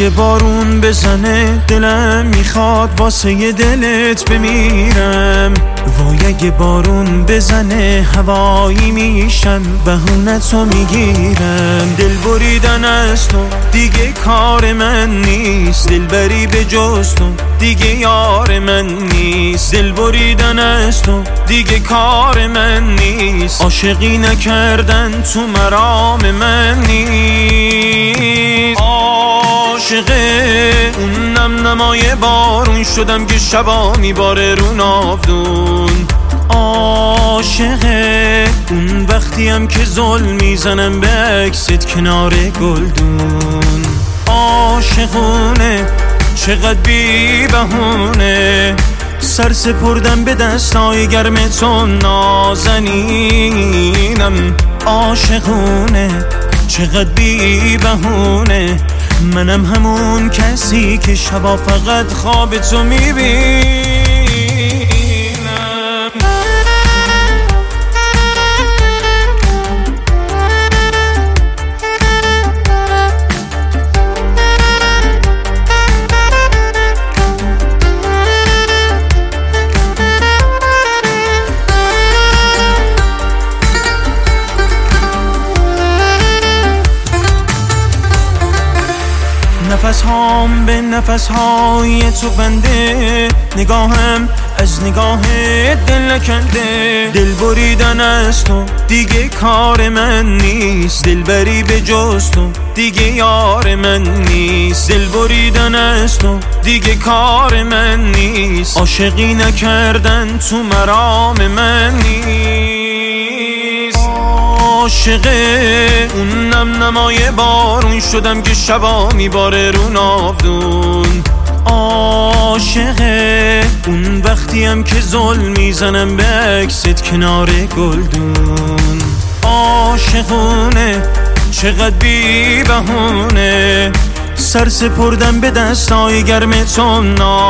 اگه بارون بزنه دلم میخواد واسه دلت بمیرم. وای اگه بارون بزنه هوایی میشم بهونتو میگیرم. دل بریدن از تو دیگه کار من نیست، دلبری به جز تو دیگه یار من نیست. دل بریدن از تو دیگه کار من نیست، عاشقی نکردن تو مرام من نیست. عاشقه اون نم نمای بارون شدم که شبا میباره رو ناودون. عاشقه اون وقتیم که ظلم میزنم به عکست کنار گلدون. عاشقونه چقدر بی بهونه، سر سپردم به دستای گرم تو نازنینم. عاشقونه چقدر بی بهونه، منم همون کسی که شبا فقط خواب تو میبینم. نفس هام به نفس های تو بنده، نگاهم از نگاه دل نکنده. دل بریدن از تو دیگه کار من نیست، دلبری به جز تو دیگه یار من نیست. دل بریدن از تو دیگه کار من نیست، عاشقی نکردن تو مرام من نیست. عاشقه اون نم نمای بارون شدم که شبا میباره رو ناودون. عاشقه اون وقتیم که ظلم میزنم به عکست کنار گلدون. عاشقونه چقدر بی بهونه، سر سپردم به دستای گرم تو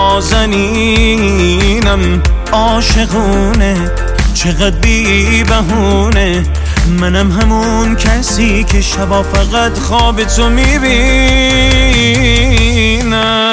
نازنینم. عاشقونه چقدر بی بهونه، منم همون کسی که شبا فقط خواب تو میبینم.